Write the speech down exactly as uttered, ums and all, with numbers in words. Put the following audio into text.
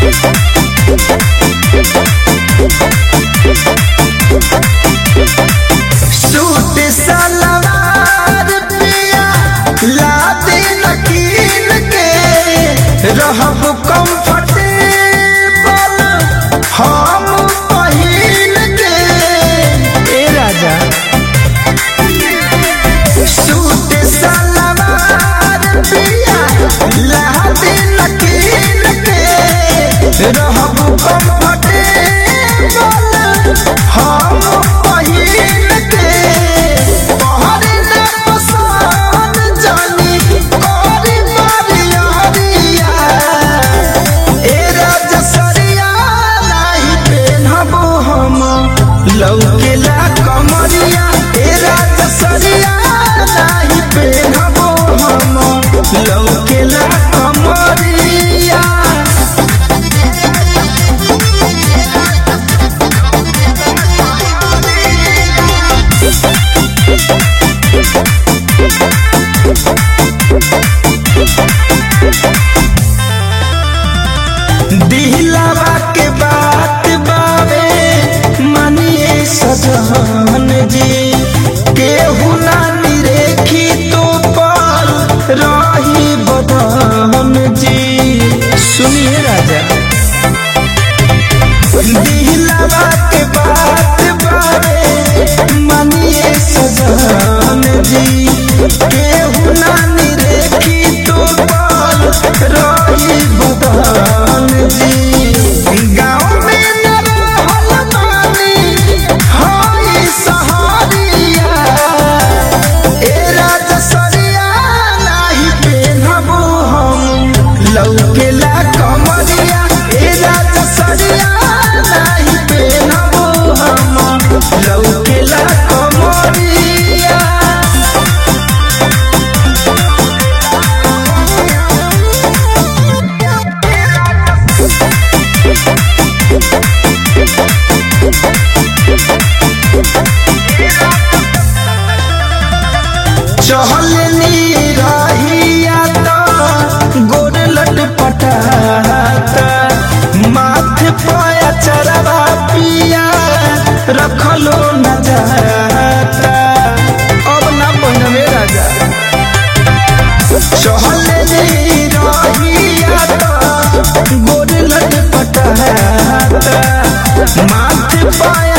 Suit सलवार पिया लादे नकीन के रहब कंफर्टेबल हम पहिन के। ए राजा सूट सलवार पिया लादे नकीन के रहब कंफर्टेबल हम पहिन के। पहरे ना पसंद जानी कोरी बारिया ए राजा सरिया नहीं पेनहबो हम लौकेला कमरिया। ए राजा सरिया नहीं पेनहबो हम लौकेला कमरिया। दिलवा के बात बावे मानिए सजन जी केहू ना निरेखी तो पर रही बदन जी। सुनिए राजा दिलवा के बात बावे मानिए सजन जी केहू ना निरेखी तो पर रही बदन जी। गाँव में न रहल बानी हई सहरिया ए राजा सरिया नहीं पेनहबो हम लौकेला कमरिया। ए राजा सरिया नहीं पेनहबो हम लौकेला कमरिया। चहलनी रहिया तो गोर लटपटाता माथे पाया चरवा पिया रखलो न जाता। अब ना पहनवे राजा चहलनी रहिया तो गोर लटपटाता माथे पाया